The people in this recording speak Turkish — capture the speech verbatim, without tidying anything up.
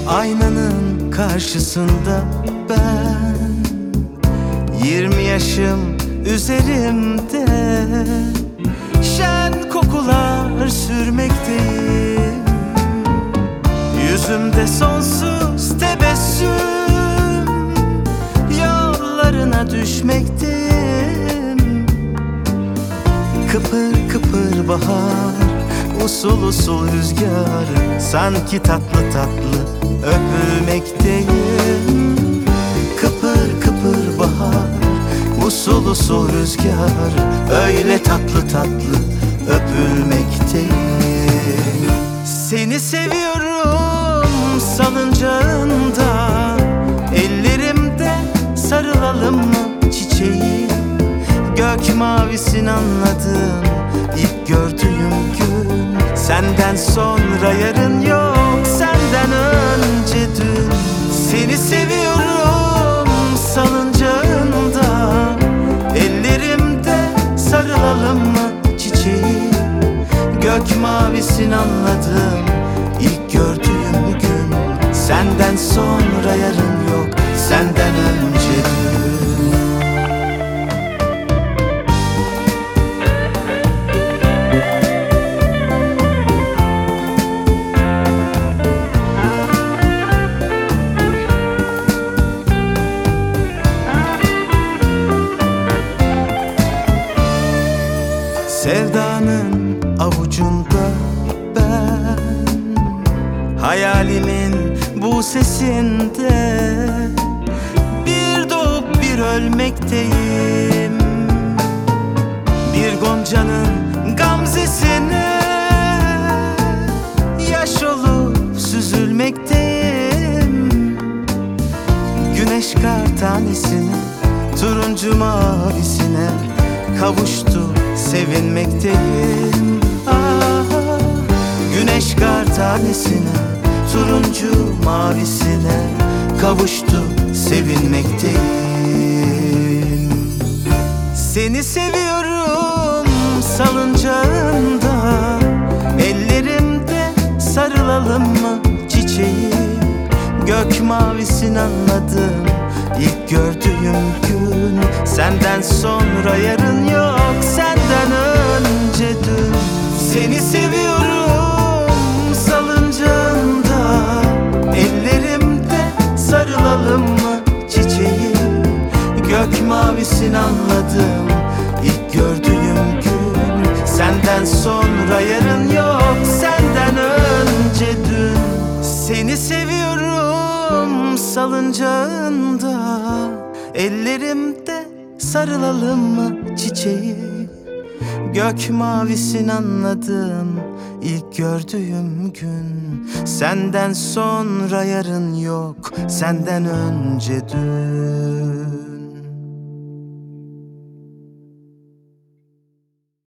Aynanın karşısında ben, yirmi yaşım üzerimde, şen kokular sürmekteyim. Yüzümde sonsuz tebessüm, yollarına düşmekteyim. Kıpır kıpır bahar, usul usul rüzgar, sanki tatlı tatlı öpülmekteyim. Kıpır kıpır bahar, usul usul rüzgar, öyle tatlı tatlı öpülmekteyim. Seni seviyorum salıncağında, ellerimde sarılalım mı çiçeği? Gök mavisini anladım ilk gördüğüm gün. Senden sonra yarın yok, senden önce dün. Seni seviyorum salıncağında, ellerimde sarılalım mı çiçeği? Gök mavisini anladım ilk gördüğüm gün. Senden sonra yarın yok, senden önce dün. Sevdanın avucunda ben, hayalimin bu sesinde, bir doğup bir ölmekteyim. Bir goncanın gamzesine yaş olup süzülmekteyim. Güneş kar tanesine, turuncu mavisine kavuştu, sevinmekteyim. Ah, güneş kar tanesine, turuncu mavisine kavuştu, sevinmekteyim. Seni seviyorum salıncağında, ellerimde sarılalım mı çiçeği? Gök mavisini anladım ilk gördüğüm gün. Senden sonra yarın yok, senden önce dün. Seni seviyorum salıncağında, ellerimde sarılalım mı çiçeği? Gök mavisini anladım ilk gördüğüm gün. Senden sonra yarın yok, senden önce dün. Seni seviyorum salıncağında, ellerimde sarılalım mı çiçeği? Gök mavisini anladım ilk gördüğüm gün. Senden sonra yarın yok, senden önce dün.